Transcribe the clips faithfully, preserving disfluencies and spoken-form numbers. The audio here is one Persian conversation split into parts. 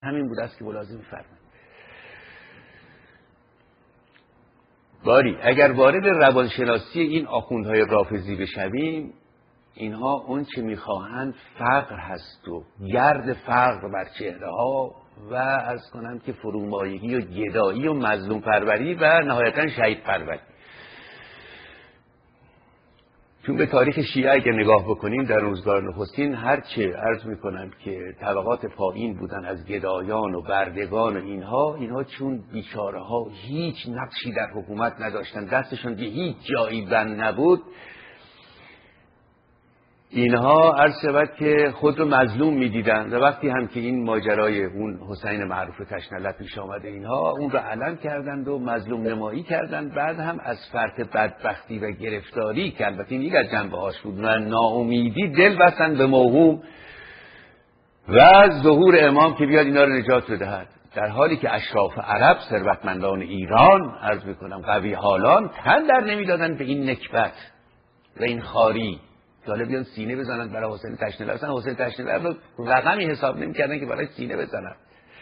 همین بود است که ملاحظه می‌فرمایید. باری اگر وارد روانشناسی این آخوندهای رافضی بشویم، اینها اون چه میخواهند فقر هست و گرد فقر بر چهره ها و از کنم که فرومایگی و گدایی و مظلوم پروری و نهایتا شهید پروری. چون به تاریخ شیعه اگر نگاه بکنیم در روزگار نخستین هرچه عرض میکنم که طبقات پایین بودن از گدایان و بردگان و اینها اینها چون بیچاره ها هیچ نقشی در حکومت نداشتن، دستشون به هیچ جایی بند نبود، اینها عرض شود که خود رو مظلوم میدیدن و وقتی هم که این ماجرای اون حسین معروف تشنلت پیش آمده اینها اون رو علم کردند و مظلوم نمایی کردند. بعد هم از فرط بدبختی و گرفتاری که البته این یک از جنبه هاش بود و ناامیدی دل بستند به موهوم و ظهور امام که بیاد اینا رو نجات بدهد، در حالی که اشراف عرب ثروتمندان ایران عرض میکنم قوی حالان تن در نمیدادند به این نکبت و این خاری که حالا بیان سینه بزنن برای حسین تشنلر. اصلا حسین تشنلر رو رقمی حساب نمی‌کردن که برای سینه بزنن.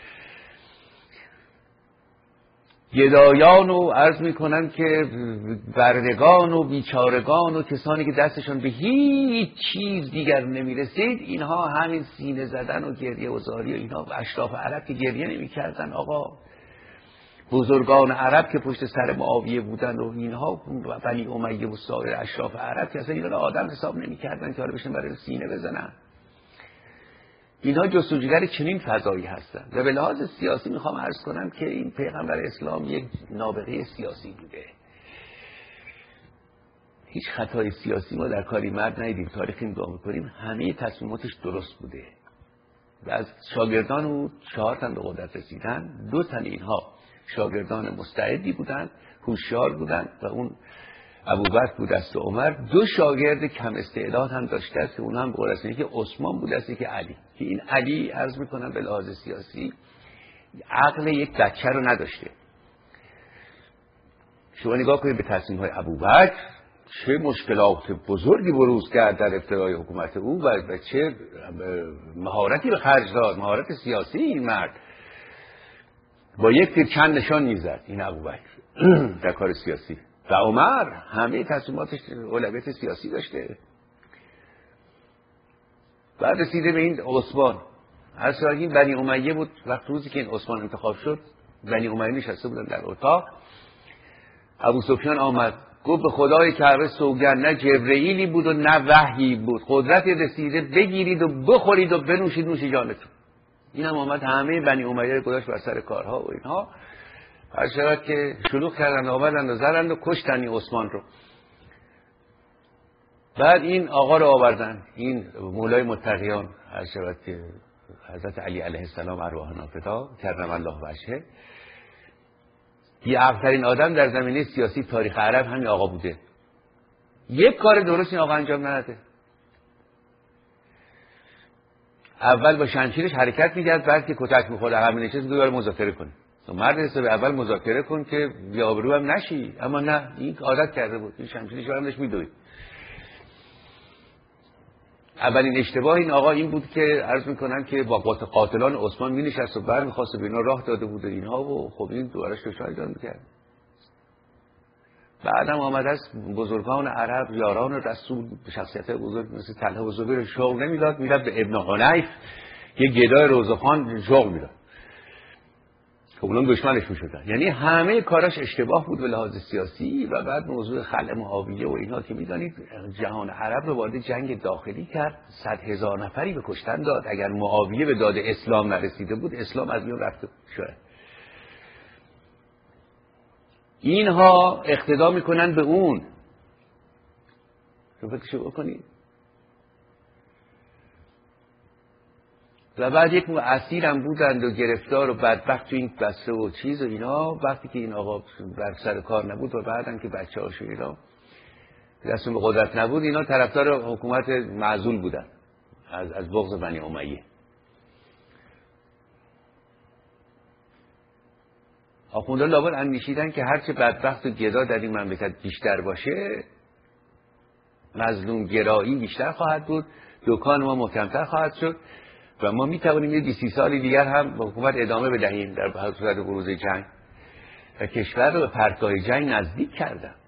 گدایان و عرض میکنن که بردگان و بیچارگان و کسانی که دستشون به هیچ چیز دیگر نمیرسید، اینها همین سینه زدن و گریه و زاری و اینها و اشراف عرب که گریه نمی‌کردن. آقا بزرگان عرب که پشت سر معاویه بودن و اینها بنی امیه و سایر اشراف عرب که اصلا اینا رو آدم حساب نمی‌کردن که حالا بشن برای سینه بزنن. اینها جستجوگر چنین فضایی هستن و به لحاظ سیاسی میخوام عرض کنم که این پیغمبر اسلام یک نابغه سیاسی بوده. هیچ خطای سیاسی ما در کاری مرد ندیدیم. تاریخ نگاه می‌کنیم همه تصمیماتش درست بوده و از شاگردان او چهار تن به قدرت رسیدن. دو تن اینها شاگردان مستعدی بودند، هوشیار بودند و اون ابوبکر بود است و عمر. دو شاگرد کم استعداد هم داشته است که اون هم قرار است که عثمان بود است که علی، که این علی عرض میکنم به لحاظ سیاسی عقل یک بچه رو نداشته. شما نگاه کنید به تصمیم های ابوبکر چه مشکلات بزرگی بروز کرد در ابتدای حکومت او و چه مهارتی به خرج داد، مهارت سیاسی این مرد. با یک تیر چند نشان میزد این ابوبکر در کار سیاسی. و عمر همه تصمیماتش اولویت سیاسی داشته. بعد رسیده به این عثمان. هر سال این بنی امیه بود. وقت روزی که این عثمان انتخاب شد بنی امیه نشسته بودن در اتاق. ابو سفیان آمد گفت به خدای کعبه سوگند نه جبرئیلی بود و نه وحیی بود، قدرتی رسیده بگیرید و بخورید و بنوشید نوش جانتون. این هم آمد همه بنی امیه رو گذاشت بر سر کارها و اینها. هر شرط که شلوغ کردن و آمدن و زدن و کشتن این عثمان رو. بعد این آقا رو آوردن، این مولای متقیان، هر شرط که حضرت علی علیه السلام ارواحنا فدا کرم الله وجهه، بی‌عقل‌ترین آدم در زمینه سیاسی تاریخ عرب همین آقا بوده. یک کار درست این آقا انجام نداده. اول با شمشیرش حرکت می‌کرد، بعد که کتک می‌خورد عقب می‌نشست دو بار مذاکره کنه. تو مرد حساب اول مذاکره کن که بی‌آبرو هم نشی، اما نه، این عادت کرده بود. این شمشیرش رو هم داشت می‌دوید. اولین اشتباه این آقا این بود که عرض می‌کنم که با قاتلان عثمان می‌نشست و بر می‌خواست به اینا راه داده بود اینها و خب این دوبارش دشوار جان می‌کرد. بعدم آمد از بزرگان عرب یاران رسول شخصیت بزرگ مثل طلحه و زبیر شغل نمیداد، میرفت به ابن حنیف یه گدای روزخوان شغل میداد. خب اونم دشمنش میشدن. یعنی همه کاراش اشتباه بود به لحاظ سیاسی. و بعد موضوع خلع معاویه و اینا که میدانید جهان عرب رو وارد جنگ داخلی کرد، صد هزار نفری به کشتن داد. اگر معاویه به داد اسلام نرسیده بود اسلام از میون رفته شد. اینها اقتدا میکنن به اون. رو فکرشو بکنید. و بعد یک اسیرم بودند و گرفتار و بدبخت تو این بسته و چیز و اینا. وقتی که این آقا بر سر کار نبود و بعدن که بچه هاشو اینا دستون به قدرت نبود، اینا طرفدار حکومت معزول بودن از از بغض بنی امیه. آخوندان لابد اندیشیدن که هرچه بدبخت و گدا در این مملکت بیشتر باشه، مظلوم گرایی بیشتر خواهد بود، دکان ما محکمتر خواهد شد و ما می توانیم یه بیست سالی دیگر هم با حکومت ادامه بدهیم در صورت بروز جنگ و کشور رو به پرتگاه جنگ نزدیک کردن.